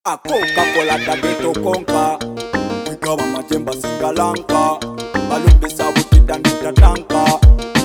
A Coca-Cola tageto konka Wikawa majemba singalanka Balumbisa wutita nita tanka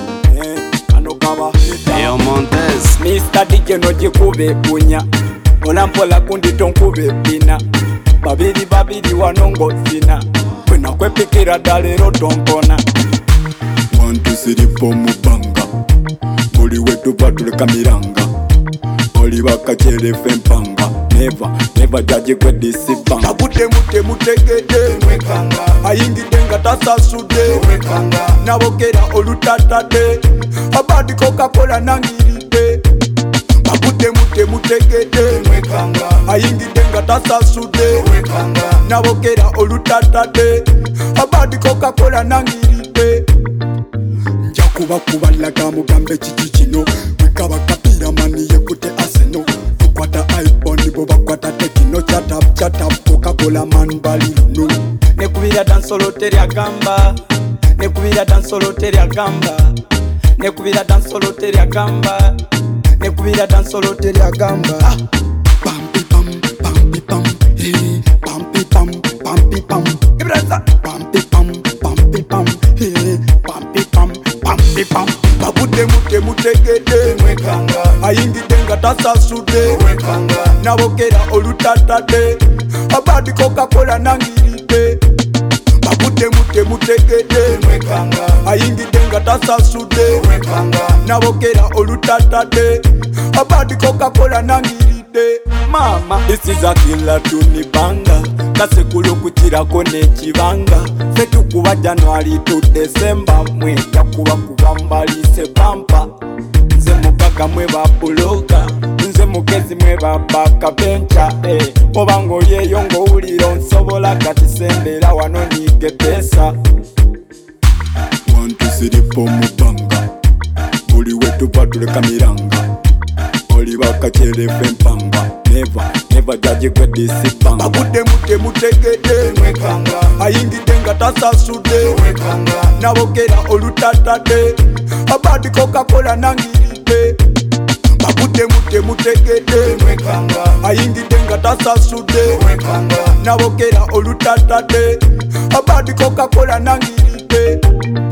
Anokawa hita Yo Montez Mr. DJ no jikube punya Olampola kundi tonkube pina Babidi wanongo zina Kwena kwepikira dalero tonkona Wantu siripo mubanga Buli wetu batuleka miranga Oli bakachere fempanga Never jaji kwe disipanga Tabute mutegede Mwekanga Ayingide nga tasasude Mwekanga Nabokera olutatade Abadi Coca-Cola nangiride Babute mutegede Mwekanga Ayingide nga tasasude Mwekanga Nabokera olutatade Abadi Coca-Cola nangiride Njakuba kubalaga mugambe chichichino Wikaba kapira mani yekute aseno Tukwata iPhone bo bakwata tekino Chat up Coca-Cola man bali no Nekubira dansolo teriagamba Nekubira dansolo teriagamba Nekubira dansolo teriagamba Nekubira dansolo teriagamba Pampi pam hey Pampi pam Ibrasa Pampi pam hey Pampi pam Babute mutegede Mwekanga Ayingide nga tasasude Mwekanga Nabokera olutatade Abadi Coca-Cola nangiride Babute mutegede Mwekanga Ayingide nga tasasude Mwekanga Nabokera olutatade Abadi Coca-Cola nangiride Mama, this is a killer tuni banga Kasekulu kuchirako nechibanga Fetu kuwa January to December Mweta kuwa mbali pampa Nze mugaga mwe bapuloka Nze mugezi mwe babaka bencha Obango yeyo ngo uliro nsobola kati sembera wano nige pesa Wantu siripo mubanga Buli wetu batuleka miranga Oli bakachere fempanga Never jaji kwe disipanga Babute mutegede Mwekanga Ayingide nga tasasude Mwekanga Nabokera olutatade Abadi Coca-Cola nangiride Babute mutegede Mwekanga Ayingide nga tasasude Mwekanga Nabokera olutatade Abadi Coca-Cola nangiride